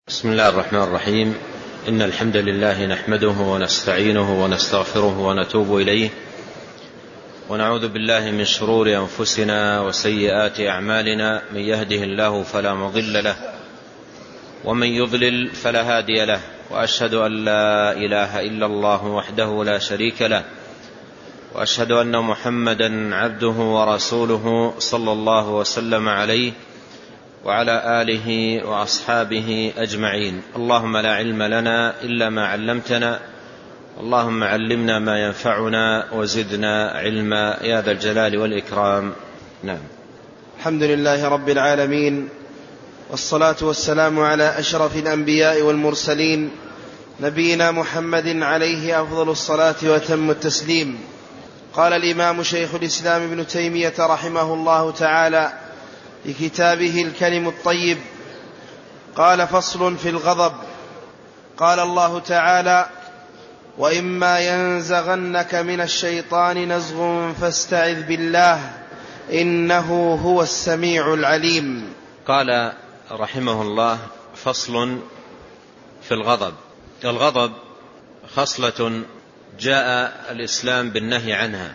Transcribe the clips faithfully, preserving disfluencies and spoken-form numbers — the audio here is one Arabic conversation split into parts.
بسم الله الرحمن الرحيم. إن الحمد لله نحمده ونستعينه ونستغفره ونتوب إليه، ونعوذ بالله من شرور أنفسنا وسيئات أعمالنا. من يهده الله فلا مضل له، ومن يضلل فلا هادي له، وأشهد أن لا إله إلا الله وحده لا شريك له، وأشهد أن محمدا عبده ورسوله صلى الله وسلم عليه وعلى آله وأصحابه أجمعين. اللهم لا علم لنا إلا ما علمتنا، اللهم علمنا ما ينفعنا وزدنا علما يا ذا الجلال والإكرام. نعم. الحمد لله رب العالمين، والصلاة والسلام على أشرف الأنبياء والمرسلين، نبينا محمد عليه أفضل الصلاة وتم التسليم. قال الإمام شيخ الإسلام ابن تيمية رحمه الله تعالى في كتابه الكلم الطيب، قال: فصل في الغضب. قال الله تعالى: وإما ينزغنك من الشيطان نزغ فاستعذ بالله إنه هو السميع العليم. قال رحمه الله: فصل في الغضب. الغضب خصلة جاء الإسلام بالنهي عنها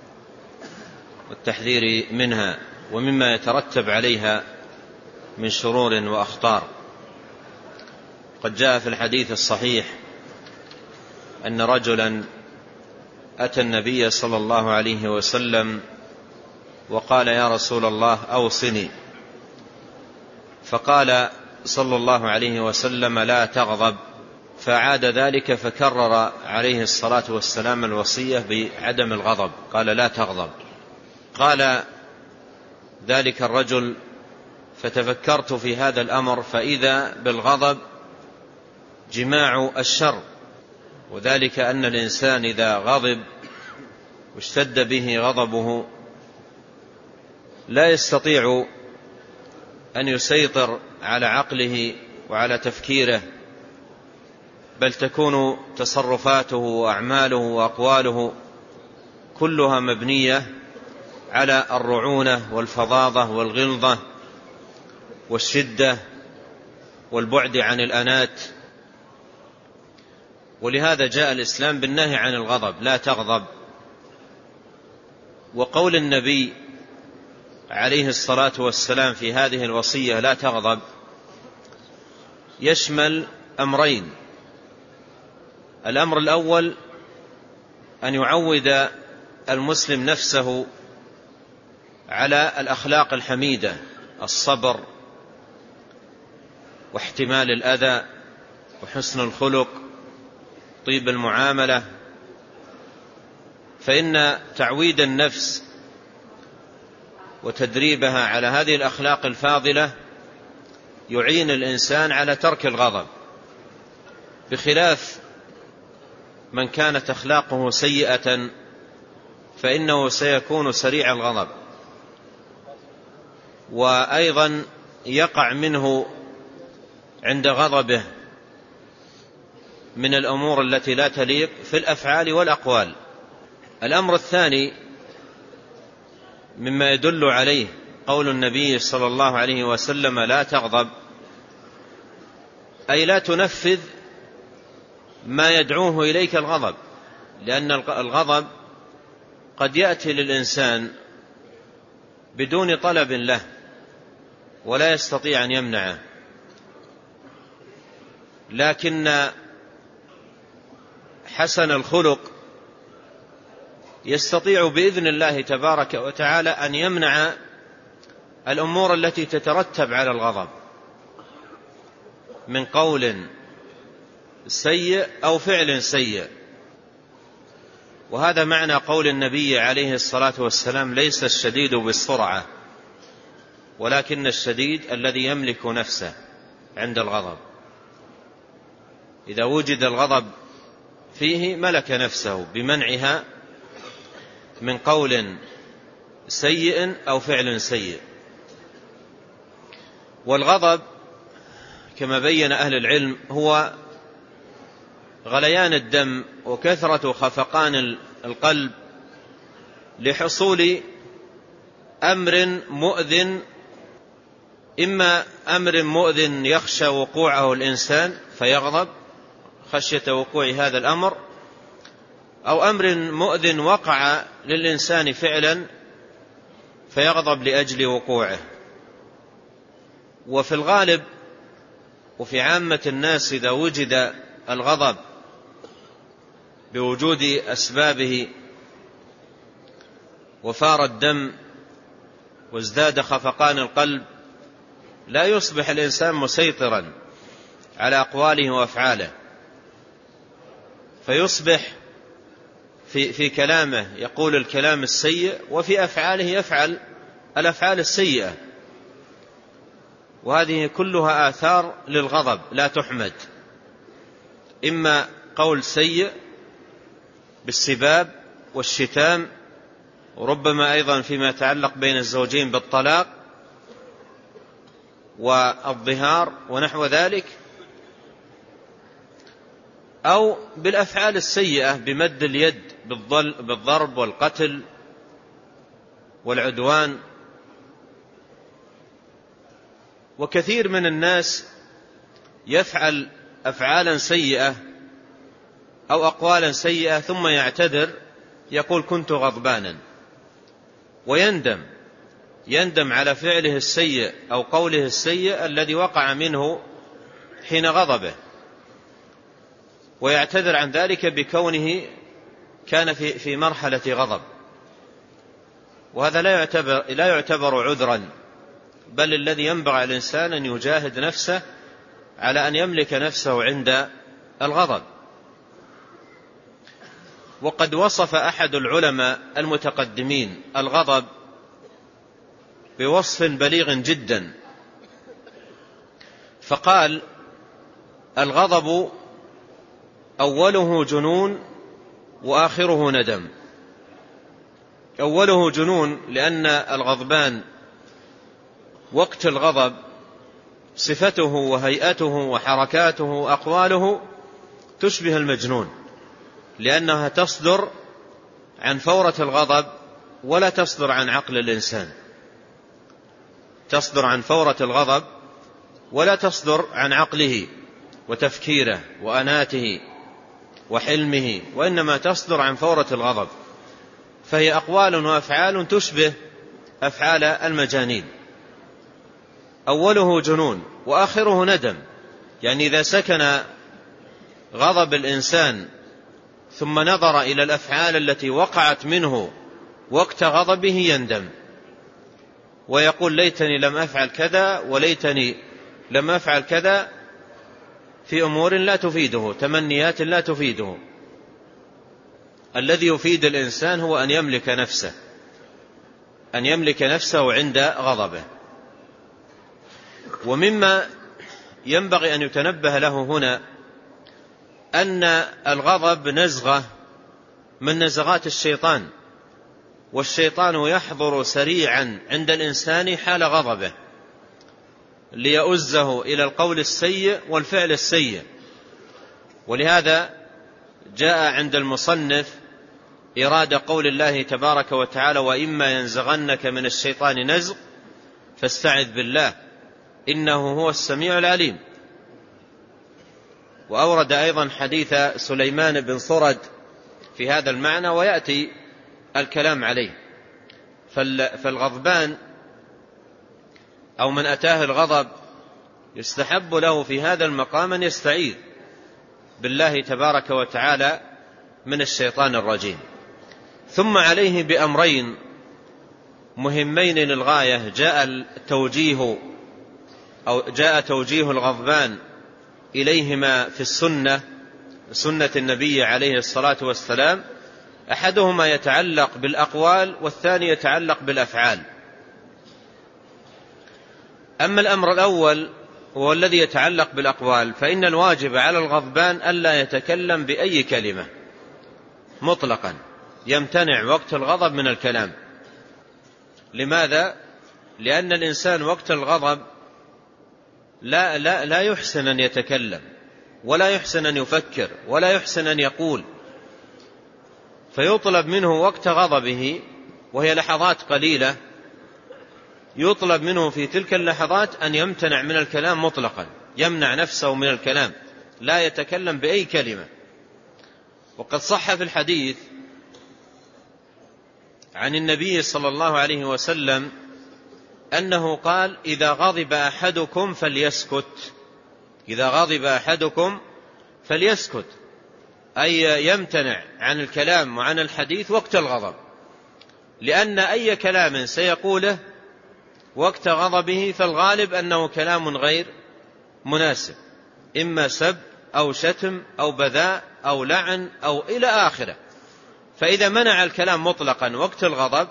والتحذير منها، ومما يترتب عليها من شرور وأخطار. قد جاء في الحديث الصحيح أن رجلا أتى النبي صلى الله عليه وسلم وقال: يا رسول الله أوصني. فقال صلى الله عليه وسلم: لا تغضب. فعاد ذلك فكرر عليه الصلاة والسلام الوصية بعدم الغضب، قال: لا تغضب. قال ذلك الرجل: فتفكرت في هذا الأمر فإذا بالغضب جماع الشر، وذلك أن الإنسان إذا غضب واشتد به غضبه لا يستطيع أن يسيطر على عقله وعلى تفكيره، بل تكون تصرفاته وأعماله وأقواله كلها مبنية على الرعونة والفظاظة والغلظة والشدة والبعد عن الأنات. ولهذا جاء الإسلام بالنهي عن الغضب: لا تغضب. وقول النبي عليه الصلاة والسلام في هذه الوصية لا تغضب يشمل أمرين. الأمر الأول أن يعود المسلم نفسه على الأخلاق الحميدة: الصبر واحتمال الأذى وحسن الخلق، طيب المعاملة. فإن تعويد النفس وتدريبها على هذه الأخلاق الفاضلة يعين الإنسان على ترك الغضب، بخلاف من كانت أخلاقه سيئة فإنه سيكون سريع الغضب، وأيضا يقع منه عند غضبه من الأمور التي لا تليق في الأفعال والأقوال. الأمر الثاني مما يدل عليه قول النبي صلى الله عليه وسلم: لا تغضب، أي لا تنفذ ما يدعوه إليك الغضب، لأن الغضب قد يأتي للإنسان بدون طلب له ولا يستطيع أن يمنعه، لكن حسن الخلق يستطيع بإذن الله تبارك وتعالى أن يمنع الأمور التي تترتب على الغضب من قول سيء أو فعل سيء. وهذا معنى قول النبي عليه الصلاة والسلام: ليس الشديد بالسرعة ولكن الشديد الذي يملك نفسه عند الغضب. إذا وجد الغضب فيه ملك نفسه بمنعها من قول سيء أو فعل سيء. والغضب كما بين أهل العلم هو غليان الدم وكثرة خفقان القلب لحصول أمر مؤذن إما أمر مؤذن يخشى وقوعه الإنسان فيغضب خشية وقوع هذا الأمر، أو أمر مؤذن وقع للإنسان فعلا فيغضب لأجل وقوعه. وفي الغالب وفي عامة الناس إذا وجد الغضب بوجود أسبابه وفار الدم وازداد خفقان القلب لا يصبح الإنسان مسيطرا على أقواله وأفعاله، فيصبح في, في كلامه يقول الكلام السيء وفي أفعاله يفعل الأفعال السيئة، وهذه كلها آثار للغضب لا تحمد، إما قول سيء بالسباب والشتام، وربما أيضا فيما يتعلق بين الزوجين بالطلاق والظهار ونحو ذلك، أو بالأفعال السيئة بمد اليد بالضرب والقتل والعدوان. وكثير من الناس يفعل أفعالا سيئة أو أقوالا سيئة ثم يعتذر يقول كنت غضبانا، ويندم يندم على فعله السيء أو قوله السيء الذي وقع منه حين غضبه، ويعتذر عن ذلك بكونه كان في في مرحلة غضب، وهذا لا يعتبر لا يعتبر عذرا، بل الذي ينبغي على الإنسان أن يجاهد نفسه على أن يملك نفسه عند الغضب. وقد وصف أحد العلماء المتقدمين الغضب بوصف بليغ جدا، فقال الغضب أوله جنون وآخره ندم. أوله جنون لأن الغضبان وقت الغضب صفته وهيئته وحركاته وأقواله تشبه المجنون، لأنها تصدر عن فورة الغضب ولا تصدر عن عقل الإنسان، تصدر عن فورة الغضب ولا تصدر عن عقله وتفكيره وأناته وحلمه، وإنما تصدر عن فورة الغضب، فهي أقوال وأفعال تشبه أفعال المجانين. أوله جنون وآخره ندم، يعني إذا سكن غضب الإنسان ثم نظر إلى الأفعال التي وقعت منه وقت غضبه يندم ويقول ليتني لم أفعل كذا وليتني لم أفعل كذا، في أمور لا تفيده، تمنيات لا تفيده. الذي يفيد الإنسان هو أن يملك نفسه، أن يملك نفسه عند غضبه. ومما ينبغي أن يتنبه له هنا أن الغضب نزغة من نزغات الشيطان، والشيطان يحضر سريعا عند الإنسان حال غضبه ليؤزه إلى القول السيء والفعل السيء. ولهذا جاء عند المصنف إرادة قول الله تبارك وتعالى وإما ينزغنك من الشيطان نزغ فاستعذ بالله إنه هو السميع العليم. وأورد أيضا حديث سليمان بن صرد في هذا المعنى ويأتي الكلام عليه. فالغضبان أو من أتاه الغضب يستحب له في هذا المقام أن يستعيذ بالله تبارك وتعالى من الشيطان الرجيم. ثم عليه بأمرين مهمين للغاية جاء التوجيه أو جاء توجيه الغضبان إليهما في السنة، سنة النبي عليه الصلاة والسلام. أحدهما يتعلق بالأقوال والثاني يتعلق بالأفعال. أما الأمر الأول هو الذي يتعلق بالأقوال، فإن الواجب على الغضبان ألا يتكلم بأي كلمة مطلقا، يمتنع وقت الغضب من الكلام. لماذا؟ لأن الإنسان وقت الغضب لا, لا, لا يحسن أن يتكلم ولا يحسن أن يفكر ولا يحسن أن يقول، فيطلب منه وقت غضبه وهي لحظات قليلة يطلب منه في تلك اللحظات أن يمتنع من الكلام مطلقا، يمنع نفسه من الكلام، لا يتكلم بأي كلمة. وقد صح في الحديث عن النبي صلى الله عليه وسلم أنه قال: إذا غضب أحدكم فليسكت، إذا غضب أحدكم فليسكت، أي يمتنع عن الكلام وعن الحديث وقت الغضب، لأن أي كلام سيقوله وقت غضبه فالغالب أنه كلام غير مناسب، إما سب أو شتم أو بذاء أو لعن أو إلى آخره. فإذا منع الكلام مطلقا وقت الغضب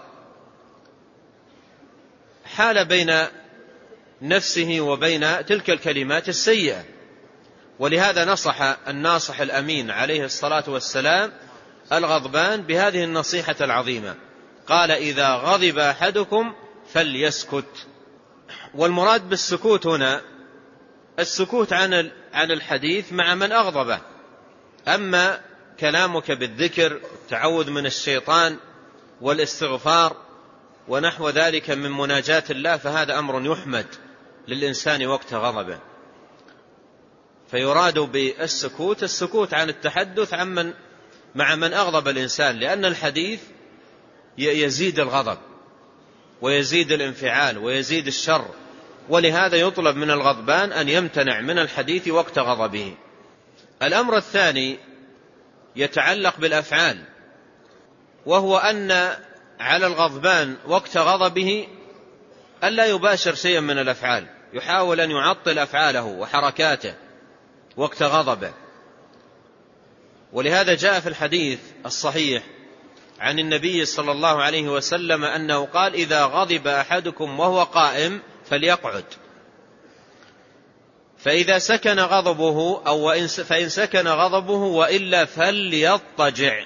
حال بين نفسه وبين تلك الكلمات السيئة. ولهذا نصح الناصح الأمين عليه الصلاة والسلام الغضبان بهذه النصيحة العظيمة، قال: إذا غضب أحدكم فليسكت. والمراد بالسكوت هنا السكوت عن عن الحديث مع من أغضبه. أما كلامك بالذكر التعوذ من الشيطان والاستغفار ونحو ذلك من مناجاة الله فهذا أمر يحمد للإنسان وقت غضبه. فيراد بالسكوت السكوت عن التحدث عمن مع من أغضب الإنسان، لأن الحديث يزيد الغضب ويزيد الانفعال ويزيد الشر، ولهذا يطلب من الغضبان أن يمتنع من الحديث وقت غضبه. الأمر الثاني يتعلق بالأفعال، وهو أن على الغضبان وقت غضبه ألا يباشر شيئا من الأفعال، يحاول أن يعطل أفعاله وحركاته وقت غضبه. ولهذا جاء في الحديث الصحيح عن النبي صلى الله عليه وسلم أنه قال: إذا غضب أحدكم وهو قائم فليقعد، فإذا سكن غضبه أو فإن سكن غضبه وإلا فليضطجع.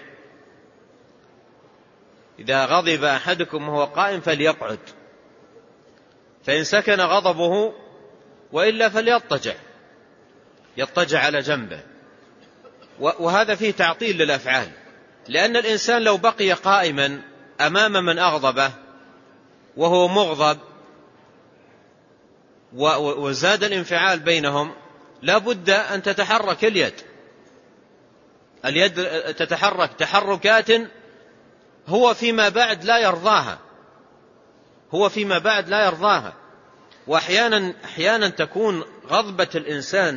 إذا غضب أحدكم وهو قائم فليقعد، فإن سكن غضبه وإلا فليضطجع، يضطجع على جنبه. وهذا فيه تعطيل للأفعال، لأن الإنسان لو بقي قائما أمام من أغضبه وهو مغضب وزاد الانفعال بينهم لا بد أن تتحرك اليد اليد تتحرك تحركات هو فيما بعد لا يرضاها هو فيما بعد لا يرضاها وأحيانا أحيانا تكون غضبة الإنسان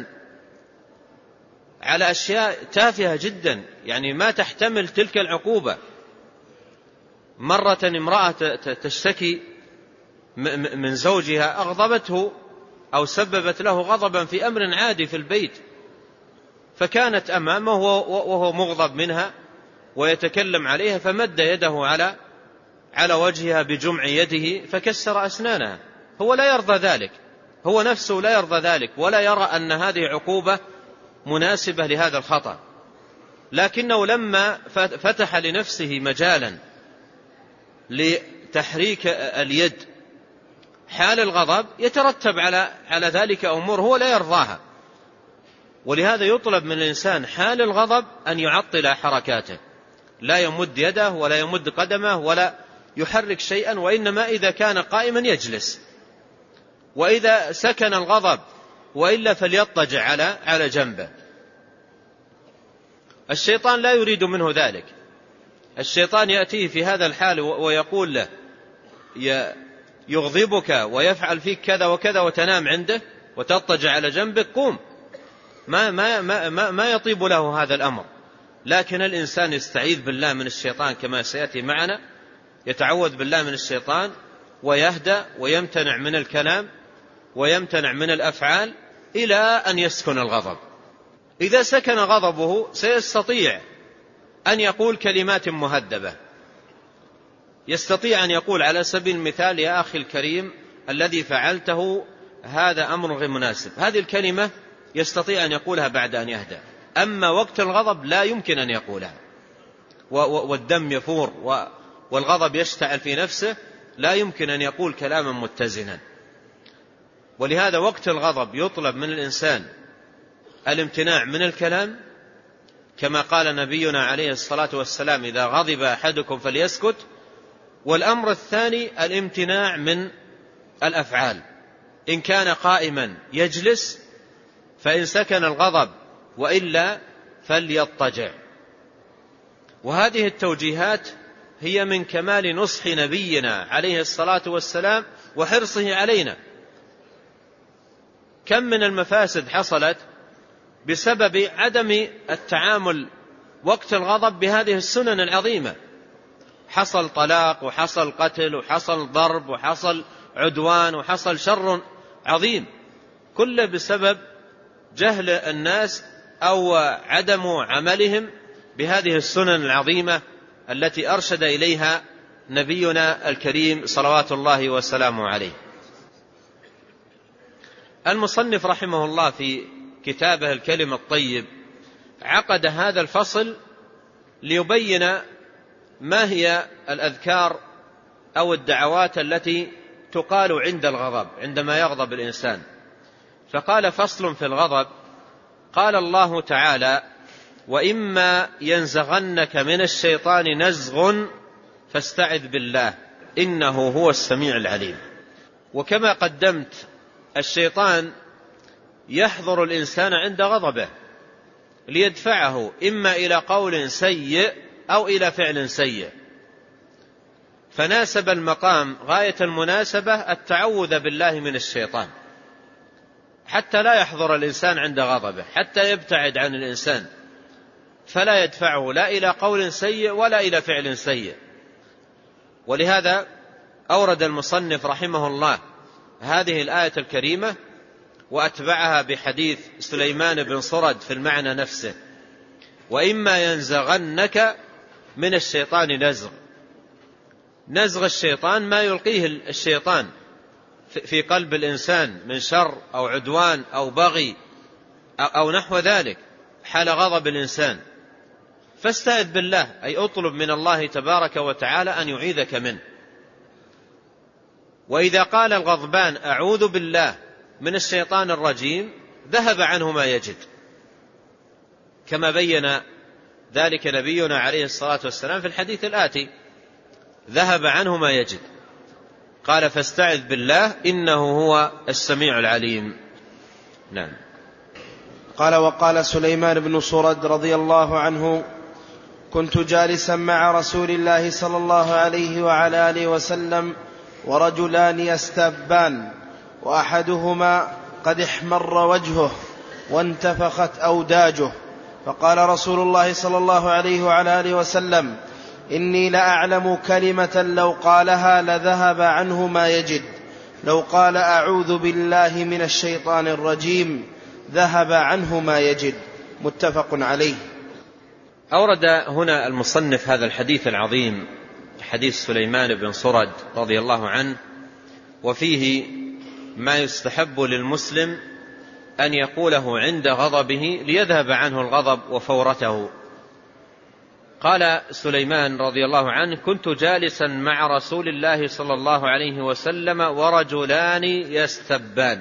على أشياء تافهة جدا، يعني ما تحتمل تلك العقوبة. مرة امرأة تشتكي من زوجها أغضبته أو سببت له غضبا في أمر عادي في البيت، فكانت أمامه وهو مغضب منها ويتكلم عليها، فمد يده على على وجهها بجمع يده فكسر أسنانها. هو لا يرضى ذلك، هو نفسه لا يرضى ذلك، ولا يرى أن هذه عقوبة مناسبة لهذا الخطأ، لكنه لما فتح لنفسه مجالا لتحريك اليد حال الغضب يترتب على على ذلك أمور هو لا يرضاها. ولهذا يطلب من الإنسان حال الغضب أن يعطل حركاته، لا يمد يده ولا يمد قدمه ولا يحرك شيئا، وإنما إذا كان قائما يجلس، وإذا سكن الغضب وإلا فليضطجع على على جنبه. الشيطان لا يريد منه ذلك، الشيطان يأتيه في هذا الحال ويقول له يغضبك ويفعل فيك كذا وكذا وتنام عنده وتضطجع على جنبك، قوم. ما, ما, ما, ما يطيب له هذا الأمر. لكن الإنسان يستعيذ بالله من الشيطان كما سيأتي معنا، يتعوذ بالله من الشيطان ويهدأ ويمتنع من الكلام ويمتنع من الأفعال إلى أن يسكن الغضب. إذا سكن غضبه سيستطيع أن يقول كلمات مهذبة، يستطيع أن يقول على سبيل المثال: يا أخي الكريم الذي فعلته هذا أمر غير مناسب. هذه الكلمة يستطيع أن يقولها بعد أن يهدأ، أما وقت الغضب لا يمكن أن يقولها، والدم يفور والغضب يشتعل في نفسه، لا يمكن أن يقول كلاما متزنا. ولهذا وقت الغضب يطلب من الإنسان الامتناع من الكلام، كما قال نبينا عليه الصلاة والسلام: إذا غضب أحدكم فليسكت. والأمر الثاني الامتناع من الأفعال، إن كان قائما يجلس فإن سكن الغضب، وإلا فليضطجع. وهذه التوجيهات هي من كمال نصح نبينا عليه الصلاة والسلام وحرصه علينا. كم من المفاسد حصلت بسبب عدم التعامل وقت الغضب بهذه السنن العظيمة. حصل طلاق، وحصل قتل، وحصل ضرب، وحصل عدوان، وحصل شر عظيم، كله بسبب جهل الناس أو عدم عملهم بهذه السنن العظيمة التي أرشد إليها نبينا الكريم صلوات الله وسلامه عليه. المصنف رحمه الله في كتابه الكلم الطيب عقد هذا الفصل ليبين ما هي الأذكار أو الدعوات التي تقال عند الغضب، عندما يغضب الإنسان. فقال: فصل في الغضب. قال الله تعالى: وإما ينزغنك من الشيطان نزغ فاستعذ بالله إنه هو السميع العليم. وكما قدمت، الشيطان يحضر الإنسان عند غضبه ليدفعه إما إلى قول سيء أو إلى فعل سيء، فناسب المقام غاية المناسبة التعوذ بالله من الشيطان حتى لا يحضر الإنسان عند غضبه، حتى يبتعد عن الإنسان، فلا يدفعه لا إلى قول سيء ولا إلى فعل سيء. ولهذا أورد المصنف رحمه الله هذه الآية الكريمة وأتبعها بحديث سليمان بن صرد في المعنى نفسه: وإما ينزغنك من الشيطان نزغ. نزغ الشيطان ما يلقيه الشيطان في قلب الإنسان من شر أو عدوان أو بغي أو نحو ذلك حال غضب الإنسان، فاستعذ بالله، أي أطلب من الله تبارك وتعالى أن يعيذك منه. وإذا قال الغضبان أعوذ بالله من الشيطان الرجيم ذهب عنه ما يجد، كما بين ذلك نبينا عليه الصلاة والسلام في الحديث الآتي: ذهب عنه ما يجد. قال: فاستعذ بالله إنه هو السميع العليم. نعم. قال: وقال سليمان بن صرد رضي الله عنه: كنت جالسا مع رسول الله صلى الله عليه وعلى آله وسلم ورجلان يستابان، وأحدهما قد احمر وجهه وانتفخت أوداجه، فقال رسول الله صلى الله عليه وعلى آله وسلم: إني لأعلم كلمة لو قالها لذهب عنه ما يجد، لو قال أعوذ بالله من الشيطان الرجيم ذهب عنه ما يجد. متفق عليه. أورد هنا المصنف هذا الحديث العظيم، حديث سليمان بن صرد رضي الله عنه، وفيه ما يستحب للمسلم أن يقوله عند غضبه ليذهب عنه الغضب وفورته. قال سليمان رضي الله عنه: كنت جالسا مع رسول الله صلى الله عليه وسلم ورجلان يستبان،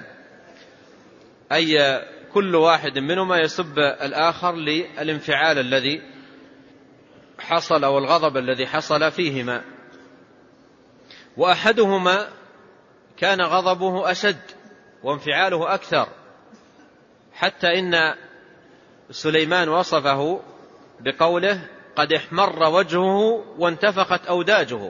أي كل واحد منهما يسب الآخر للانفعال الذي حصل أو الغضب الذي حصل فيهما، وأحدهما كان غضبه أشد وانفعاله أكثر، حتى إن سليمان وصفه بقوله: قد احمر وجهه وانتفخت أوداجه.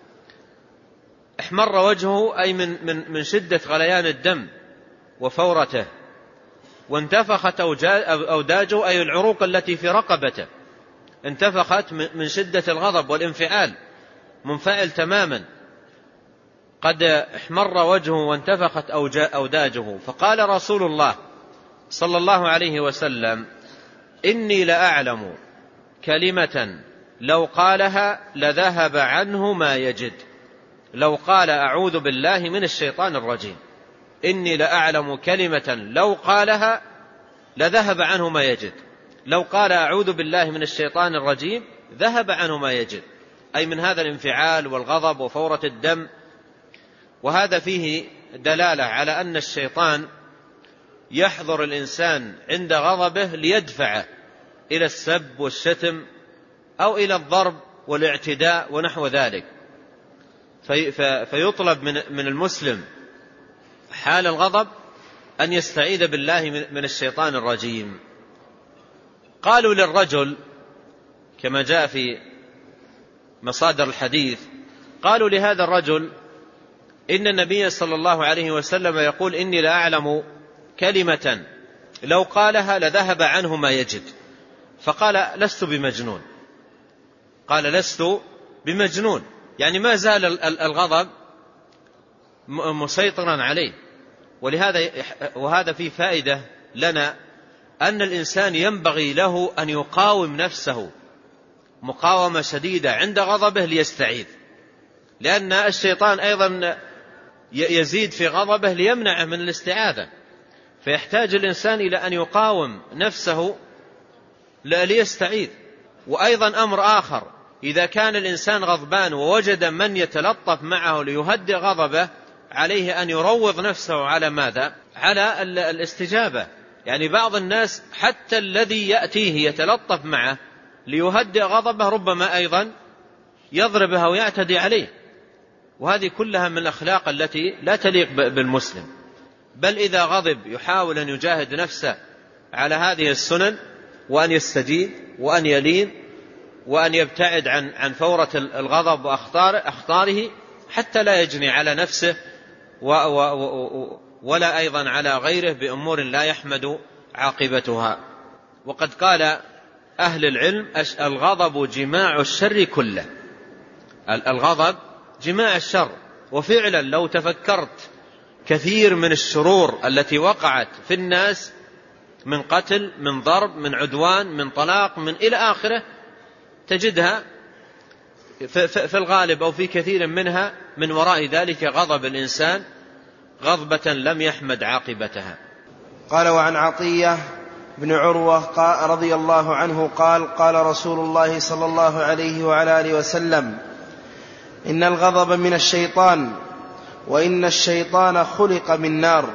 احمر وجهه أي من, من, من شدة غليان الدم وفورته، وانتفخت أوداجه أي العروق التي في رقبته انتفخت من شدة الغضب والانفعال، منفعل تماما. قد احمر وجهه وانتفخت أوداجه. فقال رسول الله صلى الله عليه وسلم: إني لأعلم كلمة لو قالها لذهب عنه ما يجد، لو قال أعوذ بالله من الشيطان الرجيم. إني لأعلم كلمة لو قالها لذهب عنه ما يجد، لو قال أعوذ بالله من الشيطان الرجيم ذهب عنه ما يجد، أي من هذا الانفعال والغضب وفورة الدم. وهذا فيه دلالة على أن الشيطان يحضر الإنسان عند غضبه ليدفعه إلى السب والشتم أو إلى الضرب والاعتداء ونحو ذلك. في فيطلب من المسلم حال الغضب أن يستعيذ بالله من الشيطان الرجيم. قالوا للرجل كما جاء في مصادر الحديث، قالوا لهذا الرجل إن النبي صلى الله عليه وسلم يقول إني لا أعلم كلمة لو قالها لذهب عنه ما يجد. فقال لست بمجنون، قال لست بمجنون، يعني ما زال الغضب مسيطرا عليه. ولهذا وهذا فيه فائدة لنا أن الإنسان ينبغي له أن يقاوم نفسه مقاومة شديدة عند غضبه ليستعيذ، لأن الشيطان أيضا يزيد في غضبه ليمنعه من الاستعاذة، فيحتاج الإنسان إلى أن يقاوم نفسه ليستعيذ. وأيضا أمر آخر، إذا كان الإنسان غضبان ووجد من يتلطف معه ليهدئ غضبه، عليه أن يروض نفسه على ماذا؟ على الاستجابة. يعني بعض الناس حتى الذي يأتيه يتلطف معه ليهدئ غضبه ربما أيضا يضربه ويعتدي عليه، وهذه كلها من الأخلاق التي لا تليق بالمسلم. بل إذا غضب يحاول أن يجاهد نفسه على هذه السنن، وأن يستجيب وأن يلين وأن يبتعد عن عن فورة الغضب وأخطاره حتى لا يجني على نفسه ولا أيضا على غيره بأمور لا يحمد عاقبتها. وقد قال أهل العلم الغضب جماع الشر كله، الغضب جماع الشر. وفعلا لو تفكرت كثير من الشرور التي وقعت في الناس من قتل، من ضرب، من عدوان، من طلاق، من إلى آخره، تجدها في الغالب أو في كثير منها من وراء ذلك غضب الإنسان غضبة لم يحمد عاقبتها. قال وعن عطية بن عروة رضي الله عنه قال قال رسول الله صلى الله عليه وعلى آله وسلم إن الغضب من الشيطان، وإن الشيطان خلق من نار،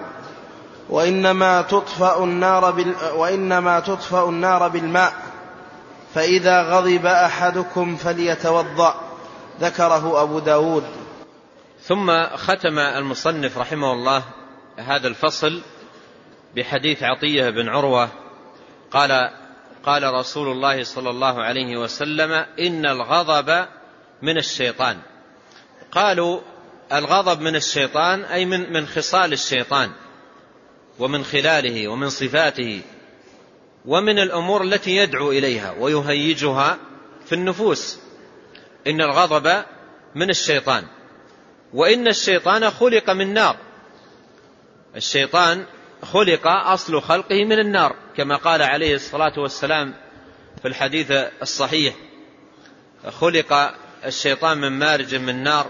وإنما تطفأ النار, بال وإنما تطفأ النار بالماء، فإذا غضب أحدكم فليتوضأ. ذكره أبو داود. ثم ختم المصنف رحمه الله هذا الفصل بحديث عطية بن عروة قال قال رسول الله صلى الله عليه وسلم إن الغضب من الشيطان. قالوا الغضب من الشيطان أي من من خصال الشيطان ومن خلاله ومن صفاته ومن الأمور التي يدعو إليها ويهيجها في النفوس. إن الغضب من الشيطان، وإن الشيطان خلق من نار. الشيطان خلق أصل خلقه من النار، كما قال عليه الصلاة والسلام في الحديث الصحيح خلق الشيطان من مارج من نار،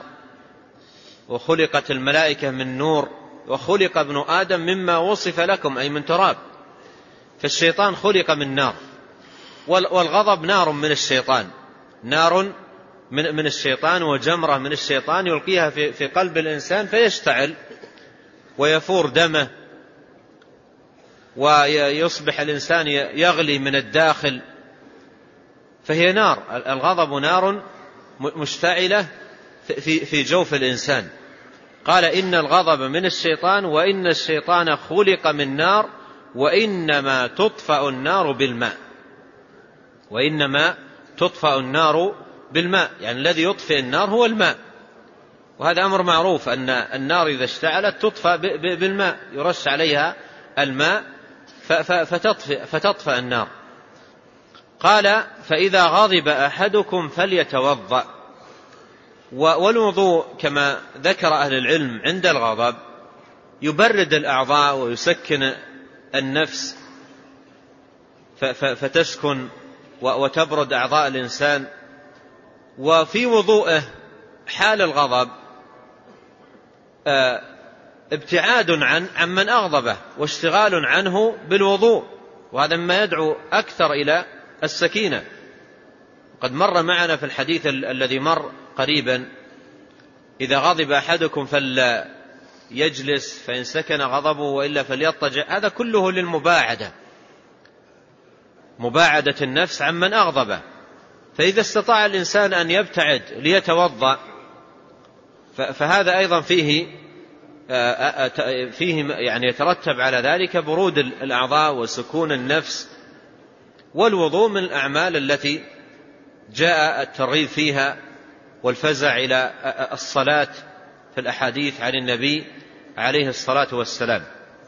وخلقت الملائكة من نور، وخلق ابن آدم مما وصف لكم أي من تراب. فالشيطان خلق من نار، والغضب نار من الشيطان، نار من الشيطان وجمرة من الشيطان يلقيها في قلب الإنسان فيشتعل ويفور دمه ويصبح الإنسان يغلي من الداخل، فهي نار. الغضب نار مشتعلة في جوف الإنسان. قال إن الغضب من الشيطان، وإن الشيطان خلق من نار، وإنما تطفأ النار بالماء. وإنما تطفأ النار بالماء، يعني الذي يطفئ النار هو الماء، وهذا أمر معروف أن النار إذا اشتعلت تطفأ بالماء، يرش عليها الماء فتطفئ, فتطفئ النار. قال فإذا غضب أحدكم فليتوضأ. والوضوء كما ذكر أهل العلم عند الغضب يبرد الأعضاء ويسكن النفس فتسكن وتبرد أعضاء الإنسان. وفي وضوءه حال الغضب ابتعاد عن عمن أغضبه واشتغال عنه بالوضوء، وهذا ما يدعو أكثر إلى السكينة. قد مر معنا في الحديث الذي مر قريبا إذا غضب أحدكم فلا يجلس فإن سكن غضبه وإلا فليضطجع. هذا كله للمباعدة، مباعدة النفس عمن أغضبه. فإذا استطاع الإنسان أن يبتعد ليتوضأ فهذا أيضا فيه فيه يعني يترتب على ذلك برود الأعضاء وسكون النفس. والوضوء من الأعمال التي جاء الترغيب فيها والفزع إلى الصلاة في الأحاديث عن النبي عليه الصلاة والسلام.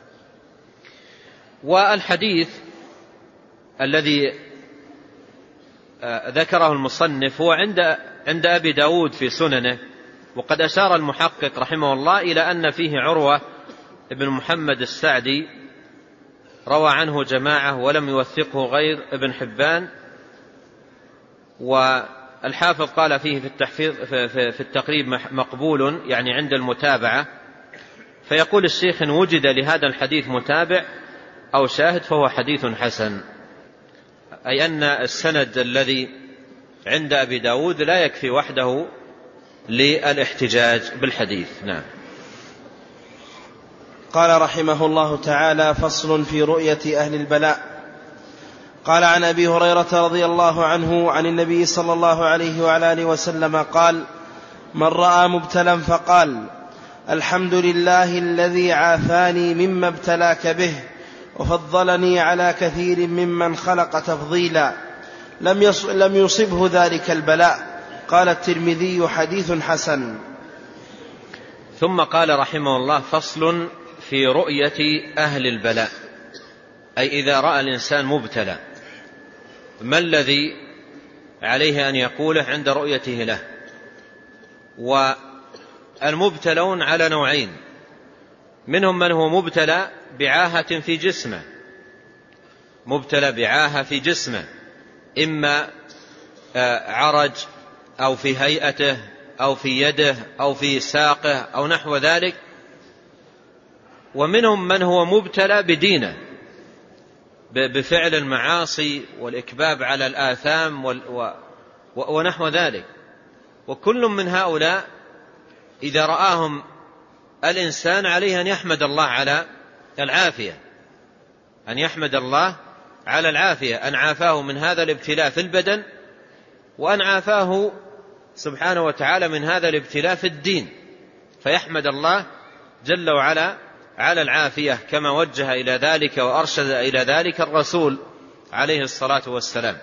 والحديث الذي ذكره المصنف هو عند عند أبي داود في سننه، وقد أشار المحقق رحمه الله إلى أن فيه عروة ابن محمد السعدي روى عنه جماعة ولم يوثقه غير ابن حبان، والحافظ قال فيه في التحفيظ في التقريب مقبول يعني عند المتابعة. فيقول الشيخ إن وجد لهذا الحديث متابع أو شاهد فهو حديث حسن، أي أن السند الذي عند أبي داود لا يكفي وحده للاحتجاج بالحديث. نعم. قال رحمه الله تعالى: فصل في رؤية أهل البلاء. قال عن أبي هريرة رضي الله عنه عن النبي صلى الله عليه وعلى آله وسلم قال: من رأى مبتلا فقال: الحمد لله الذي عافاني مما ابتلاك به وفضلني على كثير ممن خلق تفضيلا، لم يصبه ذلك البلاء. قال الترمذي: حديث حسن. ثم قال رحمه الله: فصل في رؤية أهل البلاء، أي إذا رأى الإنسان مبتلى ما الذي عليه أن يقوله عند رؤيته له. والمبتلون على نوعين: منهم من هو مبتلى بعاهة في جسمه، مبتلى بعاهة في جسمه، إما عرج أو في هيئته أو في يده أو في ساقه أو نحو ذلك. ومنهم من هو مبتلى بدينه، بفعل المعاصي والإكباب على الآثام ونحو ذلك. وكل من هؤلاء إذا رآهم الإنسان عليه أن يحمد الله على العافية، أن يحمد الله على العافية، أن عافاه من هذا الابتلاء في البدن، وأن عافاه سبحانه وتعالى من هذا الابتلاء في الدين، فيحمد الله جل وعلا على العافية كما وجه إلى ذلك وأرشد إلى ذلك الرسول عليه الصلاة والسلام.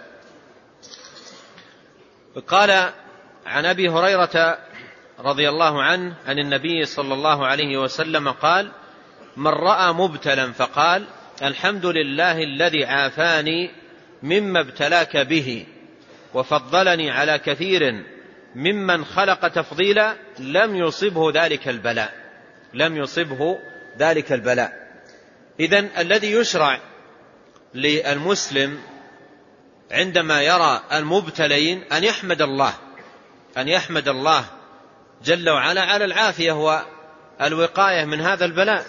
قال عن أبي هريرة رضي الله عنه عن النبي صلى الله عليه وسلم قال: من رأى مبتلا فقال: الحمد لله الذي عافاني مما ابتلاك به وفضلني على كثير ممن خلق تفضيلا، لم يصبه ذلك البلاء، لم يصبه ذلك البلاء. إذن الذي يشرع للمسلم عندما يرى المبتلين أن يحمد الله، أن يحمد الله جل وعلا على العافية والوقاية من هذا البلاء.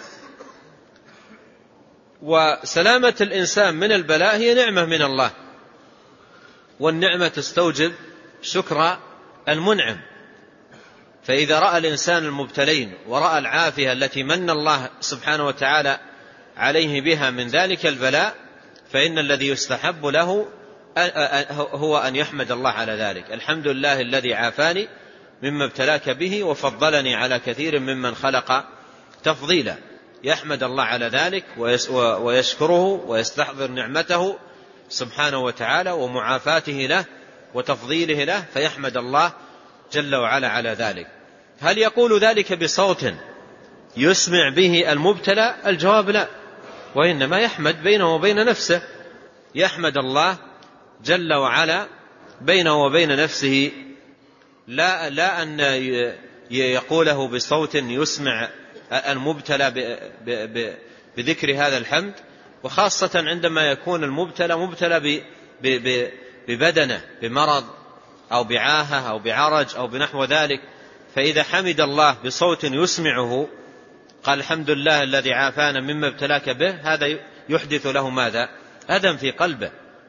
وسلامة الإنسان من البلاء هي نعمة من الله، والنعمة تستوجب شكر المنعم. فإذا رأى الإنسان المبتلين ورأى العافية التي من الله سبحانه وتعالى عليه بها من ذلك البلاء، فإن الذي يستحب له هو أن يحمد الله على ذلك: الحمد لله الذي عافاني مما ابتلاك به وفضلني على كثير ممن خلق تفضيلا. يحمد الله على ذلك ويشكره ويستحضر نعمته سبحانه وتعالى ومعافاته له وتفضيله له، فيحمد الله جل وعلا على ذلك. هل يقول ذلك بصوت يسمع به المبتلى؟ الجواب لا، وإنما يحمد بينه وبين نفسه، يحمد الله جل وعلا بينه وبين نفسه، لا, لا أن يقوله بصوت يسمع المبتلى بذكر هذا الحمد، وخاصة عندما يكون المبتلى مبتلى ببدنه بمرض أو بعاهة أو بعرج أو بنحو ذلك. فإذا حمد الله بصوت يسمعه قال: الحمد لله الذي عافانا مما ابتلاك به، هذا يحدث له ماذا؟ أذى في قلبه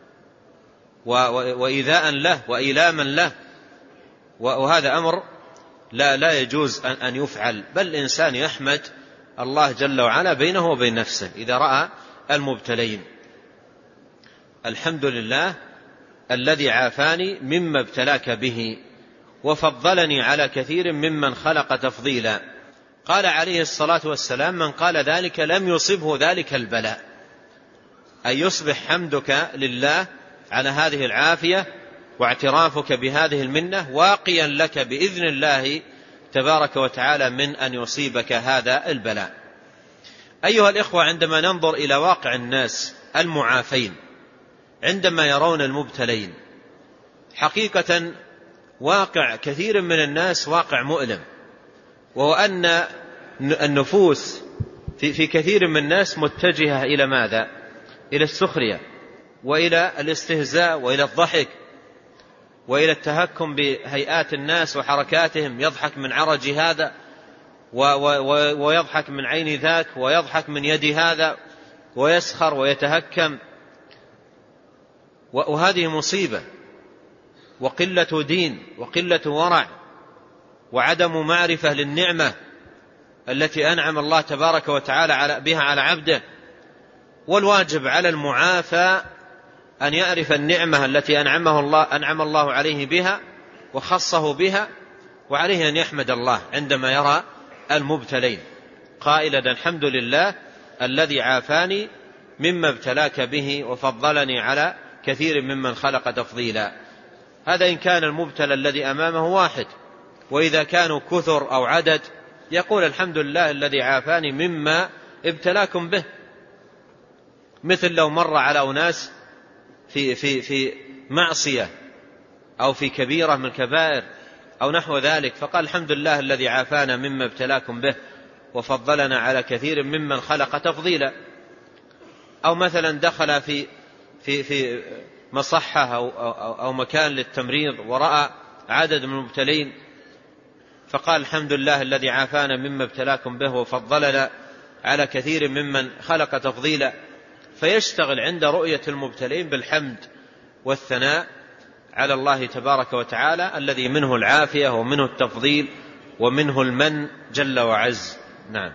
وإيذاء له وإيلاما له، وهذا أمر لا, لا يجوز أن يفعل، بل الإنسان يحمد الله جل وعلا بينه وبين نفسه إذا رأى المبتلين: الحمد لله الذي عافاني مما ابتلاك به وفضلني على كثير ممن خلق تفضيلا. قال عليه الصلاة والسلام: من قال ذلك لم يصبه ذلك البلاء، أي يصبح حمدك لله على هذه العافية واعترافك بهذه المنة واقيا لك بإذن الله تبارك وتعالى من أن يصيبك هذا البلاء. أيها الإخوة، عندما ننظر إلى واقع الناس المعافين عندما يرون المبتلين، حقيقة واقع كثير من الناس واقع مؤلم، وهو أن النفوس في, في كثير من الناس متجهة إلى ماذا؟ إلى السخرية وإلى الاستهزاء وإلى الضحك وإلى التهكم بهيئات الناس وحركاتهم، يضحك من عرج هذا ويضحك من عين ذاك ويضحك من يد هذا ويسخر ويتهكم، وهذه مصيبة وقلة دين وقلة ورع وعدم معرفة للنعمة التي أنعم الله تبارك وتعالى بها على عبده. والواجب على المعافى أن يعرف النعمة التي أنعمه الله أنعم الله عليه بها وخصه بها، وعليه أن يحمد الله عندما يرى المبتلين قائلا: الحمد لله الذي عافاني مما ابتلاك به وفضلني على كثير ممن خلق تفضيلا. هذا إن كان المبتلى الذي أمامه واحد، وإذا كانوا كثر أو عدد يقول: الحمد لله الذي عافاني مما ابتلاكم به. مثل لو مر على أناس في, في, في معصية أو في كبيرة من الكبائر أو نحو ذلك، فقال: الحمد لله الذي عافانا مما ابتلاكم به وفضلنا على كثير ممن خلق تفضيلا. أو مثلا دخل في, في, في مصحة أو, أو, أو مكان للتمريض ورأى عدد من المبتلين فقال: الحمد لله الذي عافانا مما ابتلاكم به وفضلنا على كثير ممن خلق تفضيلا. فيشتغل عند رؤية المبتلين بالحمد والثناء على الله تبارك وتعالى الذي منه العافية ومنه التفضيل ومنه المن جل وعز. نعم.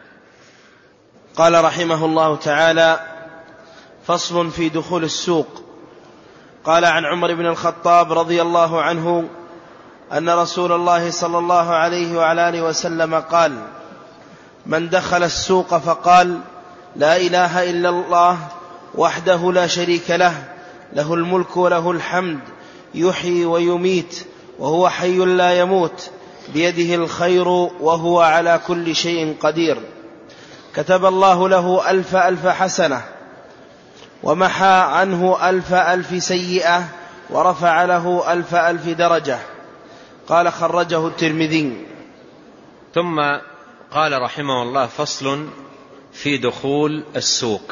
قال رحمه الله تعالى: فصل في دخول السوق. قال عن عمر بن الخطاب رضي الله عنه أن رسول الله صلى الله عليه وعلى آله وسلم قال: من دخل السوق فقال: لا إله إلا الله وحده لا شريك له، له الملك وله الحمد، يحيي ويميت وهو حي لا يموت، بيده الخير وهو على كل شيء قدير، كتب الله له ألف ألف حسنة ومحى عنه ألف ألف سيئة ورفع له ألف ألف درجة. قال: خرجه الترمذي. ثم قال رحمه الله: فصل في دخول السوق.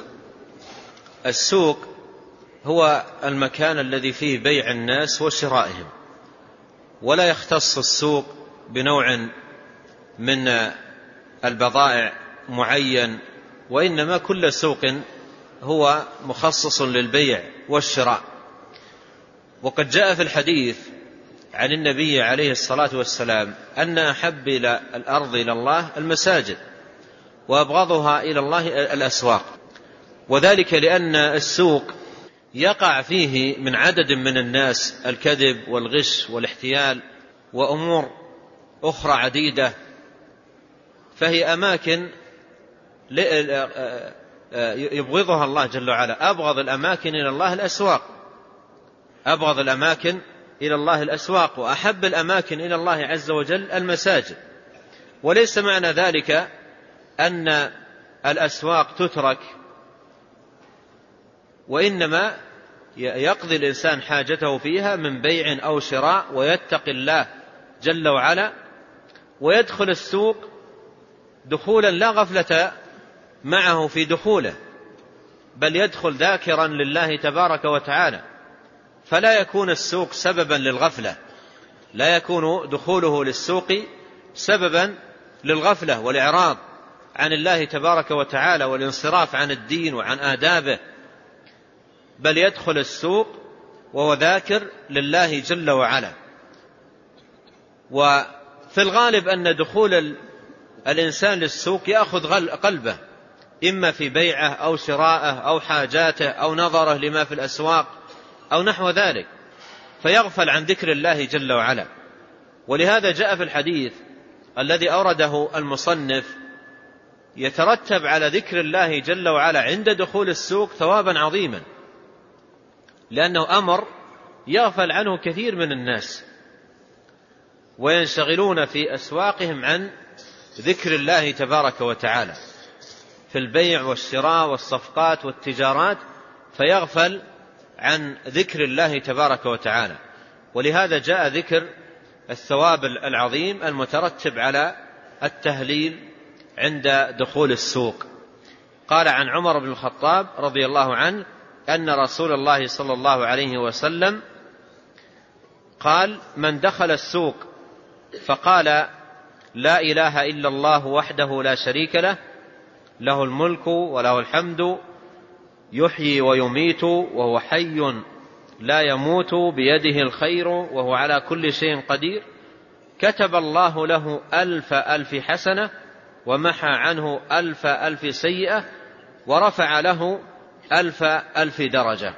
السوق هو المكان الذي فيه بيع الناس وشرائهم، ولا يختص السوق بنوع من البضائع معين، وإنما كل سوق هو مخصص للبيع والشراء. وقد جاء في الحديث عن النبي عليه الصلاة والسلام أن أحب إلى الأرض إلى الله المساجد، وأبغضها إلى الله الأسواق، وذلك لأن السوق يقع فيه من عدد من الناس الكذب والغش والاحتيال وأمور أخرى عديدة، فهي أماكن يبغضها الله جل وعلا. أبغض الأماكن إلى الله الأسواق، أبغض الأماكن إلى الله الأسواق، وأحب الأماكن إلى الله عز وجل المساجد. وليس معنى ذلك أن الأسواق تترك، وإنما يقضي الإنسان حاجته فيها من بيع أو شراء ويتقي الله جل وعلا، ويدخل السوق دخولا لا غفلة معه في دخوله، بل يدخل ذاكرا لله تبارك وتعالى، فلا يكون السوق سببا للغفلة، لا يكون دخوله للسوق سببا للغفلة والإعراض عن الله تبارك وتعالى والانصراف عن الدين وعن آدابه، بل يدخل السوق وهو ذاكر لله جل وعلا. وفي الغالب أن دخول الإنسان للسوق يأخذ قلبه، إما في بيعه أو شراءه أو حاجاته أو نظره لما في الأسواق أو نحو ذلك، فيغفل عن ذكر الله جل وعلا. ولهذا جاء في الحديث الذي أورده المصنف يترتب على ذكر الله جل وعلا عند دخول السوق ثوابا عظيما، لأنه أمر يغفل عنه كثير من الناس وينشغلون في أسواقهم عن ذكر الله تبارك وتعالى في البيع والشراء والصفقات والتجارات، فيغفل عن ذكر الله تبارك وتعالى. ولهذا جاء ذكر الثواب العظيم المترتب على التهليل عند دخول السوق. قال عن عمر بن الخطاب رضي الله عنه أن رسول الله صلى الله عليه وسلم قال: من دخل السوق فقال لا إله إلا الله وحده لا شريك له، له الملك وله الحمد يحيي ويميت وهو حي لا يموت بيده الخير وهو على كل شيء قدير، كتب الله له ألف ألف حسنة ومحى عنه ألف ألف سيئة ورفع له ألف ألف درجة.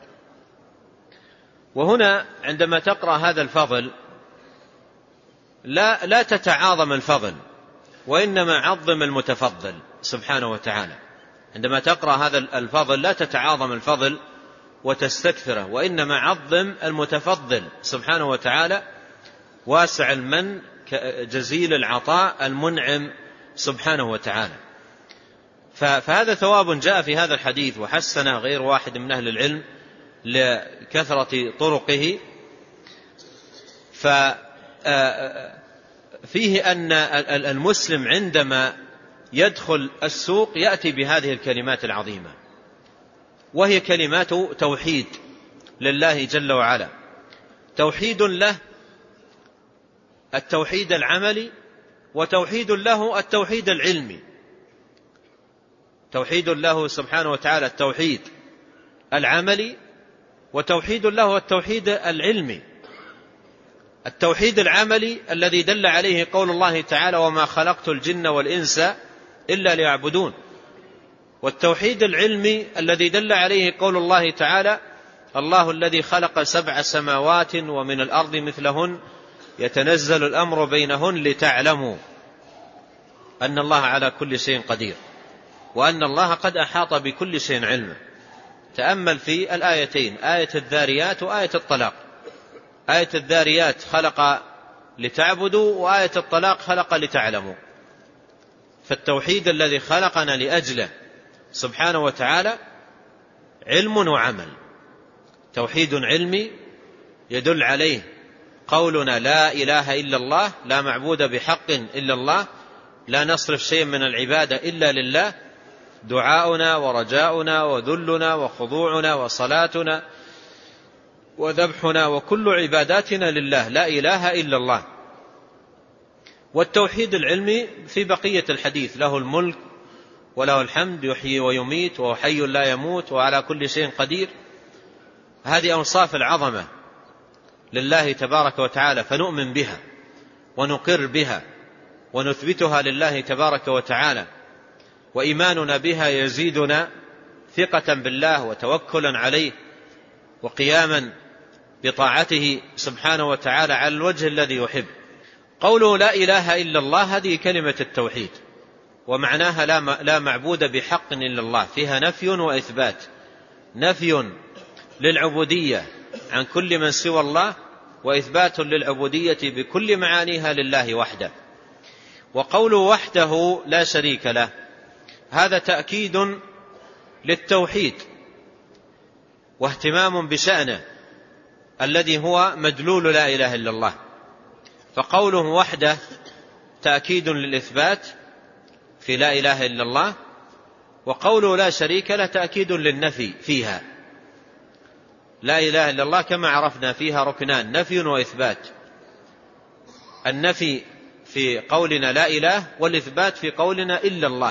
وهنا عندما تقرأ هذا الفضل لا, لا تتعاظم الفضل، وإنما عظم المتفضل سبحانه وتعالى. عندما تقرأ هذا الفضل لا تتعاظم الفضل وتستكثره، وإنما عظم المتفضل سبحانه وتعالى، واسع المن جزيل العطاء المنعم سبحانه وتعالى. فهذا ثواب جاء في هذا الحديث، وحسن غير واحد من أهل العلم لكثرة طرقه. ففيه أن المسلم عندما يدخل السوق يأتي بهذه الكلمات العظيمة، وهي كلمات توحيد لله جل وعلا، توحيد له التوحيد العملي، وتوحيد له التوحيد العلمي. توحيد له سبحانه وتعالى التوحيد العملي، وتوحيد له التوحيد العلمي. التوحيد العملي الذي دل عليه قول الله تعالى: وما خلقت الجن والإنس إلا ليعبدون. والتوحيد العلمي الذي دل عليه قول الله تعالى: الله الذي خلق سبع سماوات ومن الأرض مثلهن يتنزل الأمر بينهن لتعلموا أن الله على كل شيء قدير وأن الله قد أحاط بكل شيء علما. تأمل في الآيتين، آية الذاريات وآية الطلاق. آية الذاريات خلق لتعبدوا، وآية الطلاق خلق لتعلموا. فالتوحيد الذي خلقنا لأجله سبحانه وتعالى علم وعمل. توحيد علمي يدل عليه قولنا لا إله إلا الله، لا معبود بحق إلا الله، لا نصرف شيء من العبادة إلا لله، دعاؤنا ورجاؤنا وذلنا وخضوعنا وصلاتنا وذبحنا وكل عباداتنا لله، لا إله إلا الله. والتوحيد العلمي في بقية الحديث: له الملك وله الحمد يحيي ويميت وهو حي لا يموت وعلى كل شيء قدير. هذه أوصاف العظمة لله تبارك وتعالى، فنؤمن بها ونقر بها ونثبتها لله تبارك وتعالى، وإيماننا بها يزيدنا ثقة بالله وتوكلا عليه وقياما بطاعته سبحانه وتعالى على الوجه الذي يحب. قوله لا إله إلا الله هذه كلمة التوحيد، ومعناها لا معبود بحق إلا الله، فيها نفي وإثبات. نفي للعبودية عن كل من سوى الله، وإثبات للعبودية بكل معانيها لله وحده. وقوله وحده لا شريك له هذا تأكيد للتوحيد واهتمام بشأنه الذي هو مدلول لا إله إلا الله. فقوله وحده تأكيد للإثبات في لا إله إلا الله، وقوله لا شريك له تأكيد للنفي فيها. لا إله إلا الله كما عرفنا فيها ركنان: نفي وإثبات. النفي في قولنا لا إله، والإثبات في قولنا إلا الله.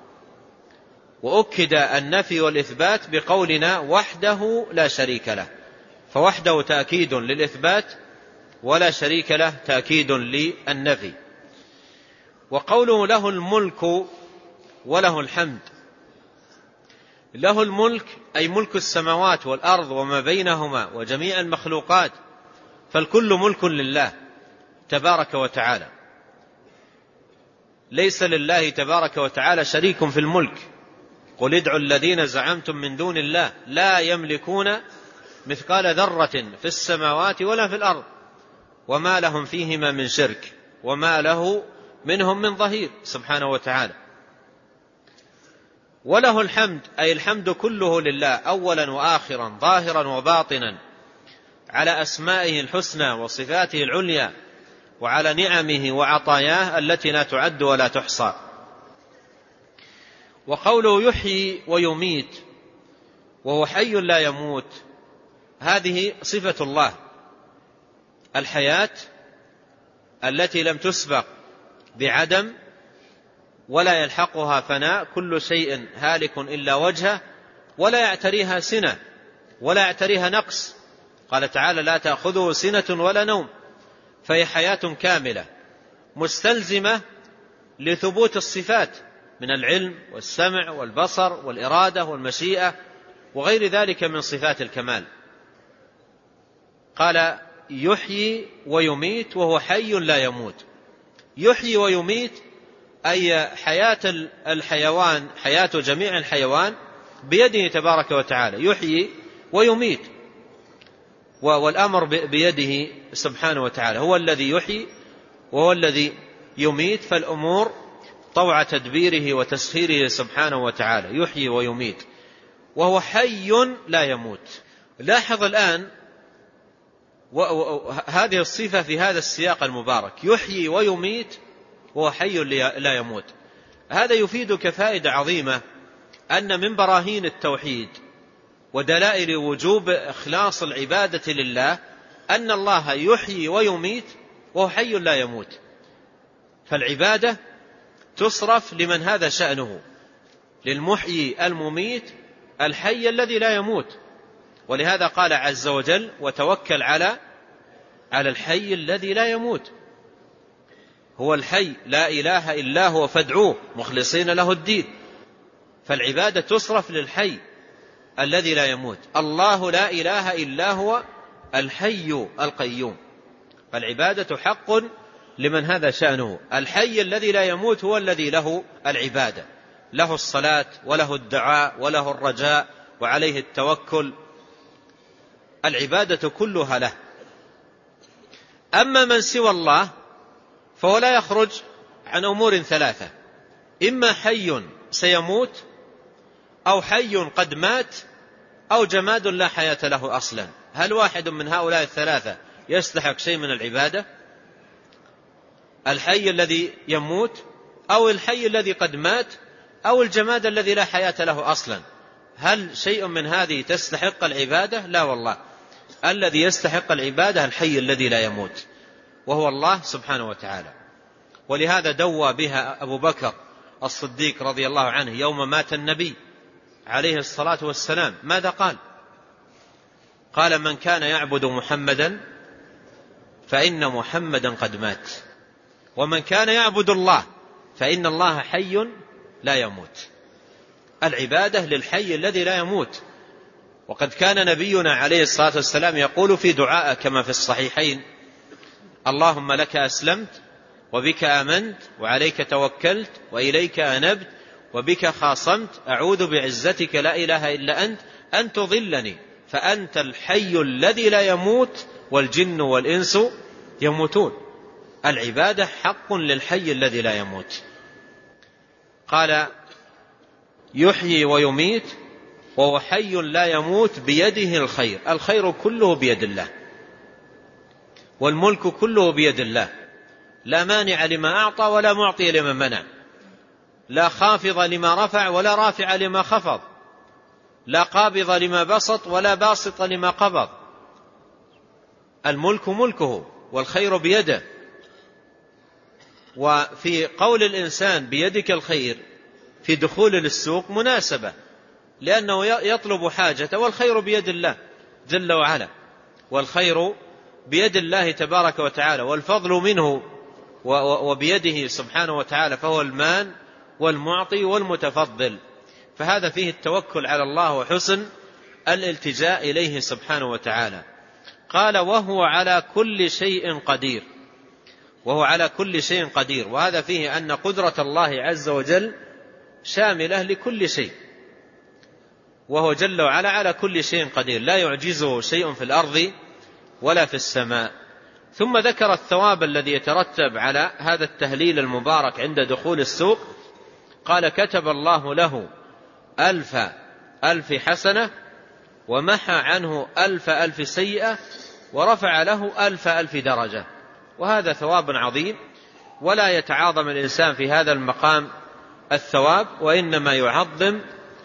وأكد النفي والإثبات بقولنا وحده لا شريك له، فوحده تأكيد للإثبات، ولا شريك له تأكيد للنفي. وقوله له الملك وله الحمد، له الملك أي ملك السماوات والأرض وما بينهما وجميع المخلوقات، فالكل ملك لله تبارك وتعالى. ليس لله تبارك وتعالى شريك في الملك. قل ادعوا الذين زعمتم من دون الله لا يملكون مثقال ذرة في السماوات ولا في الأرض وما لهم فيهما من شرك وما له منهم من ظهير سبحانه وتعالى. وله الحمد، أي الحمد كله لله أولا وآخرا ظاهرا وباطنا على أسمائه الحسنى وصفاته العليا وعلى نعمه وعطاياه التي لا تعد ولا تحصى. وقوله يحيي ويميت وهو حي لا يموت، هذه صفة الله، الحياة التي لم تسبق بعدم ولا يلحقها فناء، كل شيء هالك إلا وجهه، ولا يعتريها سنة ولا يعتريها نقص. قال تعالى لا تأخذه سنة ولا نوم، فهي حياة كاملة مستلزمة لثبوت الصفات من العلم والسمع والبصر والإرادة والمشيئة وغير ذلك من صفات الكمال. قال يحيي ويميت وهو حي لا يموت. يحيي ويميت أي حياة الحيوان، حياة جميع الحيوان بيده تبارك وتعالى، يحيي ويميت، والأمر بيده سبحانه وتعالى، هو الذي يحيي وهو الذي يميت، فالأمور طوع تدبيره وتسخيره سبحانه وتعالى، يحيي ويميت وهو حي لا يموت. لاحظ الآن هذه الصفة في هذا السياق المبارك، يحيي ويميت وهو حي لا يموت. هذا يفيدك فائدة عظيمة، أن من براهين التوحيد ودلائل وجوب إخلاص العبادة لله أن الله يحيي ويميت وهو حي لا يموت، فالعبادة تصرف لمن هذا شأنه، للمحيي المميت الحي الذي لا يموت. ولهذا قال عز وجل وتوكل على على الحي الذي لا يموت، هو الحي لا إله إلا هو فادعوه مخلصين له الدين. فالعبادة تصرف للحي الذي لا يموت، الله لا إله إلا هو الحي القيوم، فالعبادة حق لمن هذا شأنه. الحي الذي لا يموت هو الذي له العبادة، له الصلاة وله الدعاء وله الرجاء وعليه التوكل، العبادة كلها له. أما من سوى الله فهو لا يخرج عن أمور ثلاثة، إما حي سيموت أو حي قد مات أو جماد لا حياة له أصلا. هل واحد من هؤلاء الثلاثة يستحق شيء من العبادة؟ الحي الذي يموت أو الحي الذي قد مات أو الجماد الذي لا حياة له أصلا، هل شيء من هذه تستحق العبادة؟ لا والله، الذي يستحق العبادة الحي الذي لا يموت وهو الله سبحانه وتعالى. ولهذا دوى بها أبو بكر الصديق رضي الله عنه يوم مات النبي عليه الصلاة والسلام، ماذا قال؟ قال من كان يعبد محمدا فإن محمدا قد مات، ومن كان يعبد الله فإن الله حي لا يموت. العبادة للحي الذي لا يموت. وقد كان نبينا عليه الصلاة والسلام يقول في دعاء كما في الصحيحين اللهم لك أسلمت وبك آمنت وعليك توكلت وإليك أنبت وبك خاصمت أعوذ بعزتك لا إله إلا أنت أن تضلني فأنت الحي الذي لا يموت والجن والإنس يموتون. العبادة حق للحي الذي لا يموت. قال يحيي ويميت وهو حي لا يموت بيده الخير، الخير كله بيد الله والملك كله بيد الله، لا مانع لما أعطى ولا معطي لما منع، لا خافض لما رفع ولا رافع لما خفض، لا قابض لما بسط ولا باسط لما قبض. الملك ملكه والخير بيده. وفي قول الإنسان بيدك الخير في دخول للسوق مناسبة، لأنه يطلب حاجته، والخير بيد الله جل وعلا، والخير بيد الله تبارك وتعالى، والفضل منه وبيده سبحانه وتعالى، فهو المان والمعطي والمتفضل. فهذا فيه التوكل على الله وحسن الالتجاء إليه سبحانه وتعالى. قال وهو على كل شيء قدير. وهو على كل شيء قدير. وهذا فيه أن قدرة الله عز وجل شاملة لكل شيء، وهو جل وعلا على كل شيء قدير، لا يعجزه شيء في الأرض ولا في السماء. ثم ذكر الثواب الذي يترتب على هذا التهليل المبارك عند دخول السوق، قال: كتب الله له ألف ألف حسنة ومحى عنه ألف ألف سيئة ورفع له ألف ألف درجة. وهذا ثواب عظيم، ولا يتعاظم الإنسان في هذا المقام الثواب، وإنما يعظم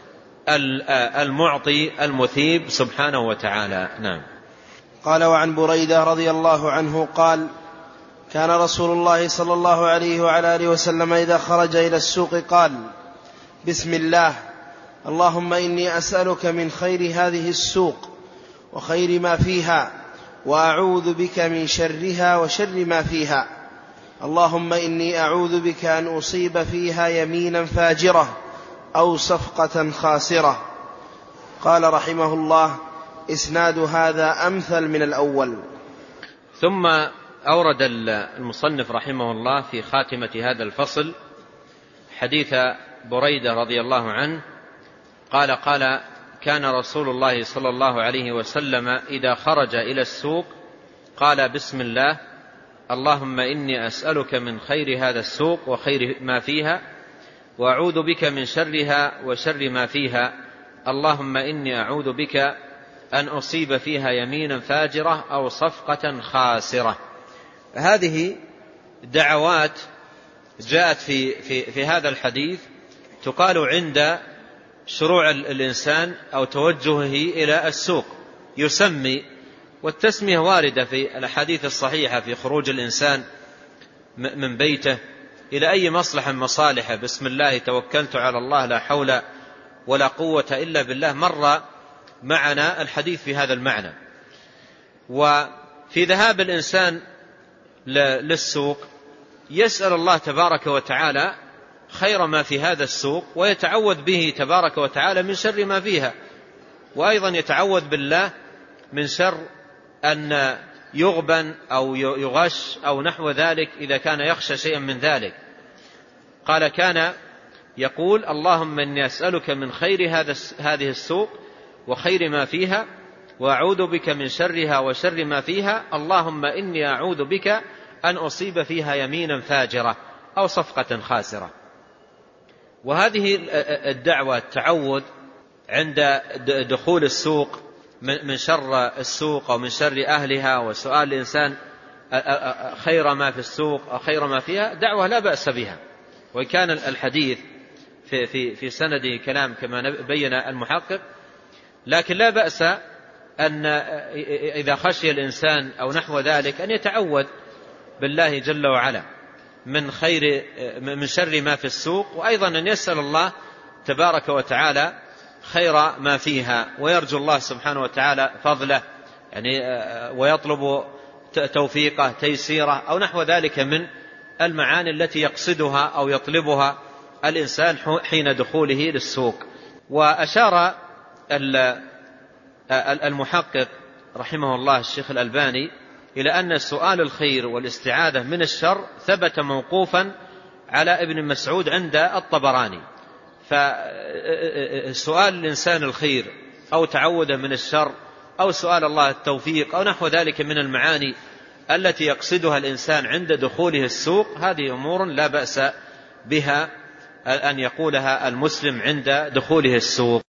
المعطي المثيب سبحانه وتعالى. نعم. قال: وعن بريدة رضي الله عنه قال: كان رسول الله صلى الله عليه وعلى آله وسلم إذا خرج إلى السوق قال: بسم الله، اللهم إني أسألك من خير هذه السوق وخير ما فيها، وأعوذ بك من شرها وشر ما فيها، اللهم إني أعوذ بك أن أصيب فيها يمينا فاجرة أو صفقة خاسرة. قال رحمه الله: إسناد هذا أمثل من الأول. ثم أورد المصنف رحمه الله في خاتمة هذا الفصل حديث بريدة رضي الله عنه قال: قال كان رسول الله صلى الله عليه وسلم إذا خرج إلى السوق قال: بسم الله، اللهم إني أسألك من خير هذا السوق وخير ما فيها، وأعوذ بك من شرها وشر ما فيها، اللهم إني أعوذ بك أن أصيب فيها يمينا فاجرة أو صفقة خاسرة. هذه دعوات جاءت في, في, في هذا الحديث تقال عند شروع الإنسان أو توجهه إلى السوق، يسمي، والتسمية واردة في الأحاديث الصحيحة في خروج الإنسان من بيته إلى أي مصلحة مصالحه: بسم الله توكلت على الله لا حول ولا قوة إلا بالله. مر معنا الحديث في هذا المعنى. وفي ذهاب الإنسان للسوق يسأل الله تبارك وتعالى خير ما في هذا السوق، ويتعوذ به تبارك وتعالى من شر ما فيها، وأيضا يتعوذ بالله من شر أن يغبن أو يغش أو نحو ذلك إذا كان يخشى شيئا من ذلك. قال: كان يقول: اللهم إني أسألك من خير هذه السوق وخير ما فيها، وأعوذ بك من شرها وشر ما فيها، اللهم إني أعوذ بك أن أصيب فيها يمينا فاجرة أو صفقة خاسرة. وهذه الدعوة التعوذ عند دخول السوق من شر السوق أو من شر أهلها، وسؤال الإنسان خير ما في السوق أو خير ما فيها، دعوة لا بأس بها. وإن كان الحديث في, في, في سنده كلام كما بين المحقق، لكن لا بأس أن إذا خشي الإنسان أو نحو ذلك أن يتعوذ بالله جل وعلا من خير من شر ما في السوق، وأيضا أن يسأل الله تبارك وتعالى خير ما فيها، ويرجو الله سبحانه وتعالى فضله، يعني ويطلب توفيقه تيسيره أو نحو ذلك من المعاني التي يقصدها أو يطلبها الإنسان حين دخوله للسوق. وأشار المحقق رحمه الله الشيخ الألباني إلى أن سؤال الخير والاستعاذة من الشر ثبت موقوفا على ابن مسعود عند الطبراني. فسؤال الإنسان الخير أو تعوذ من الشر أو سؤال الله التوفيق أو نحو ذلك من المعاني التي يقصدها الإنسان عند دخوله السوق، هذه أمور لا بأس بها أن يقولها المسلم عند دخوله السوق.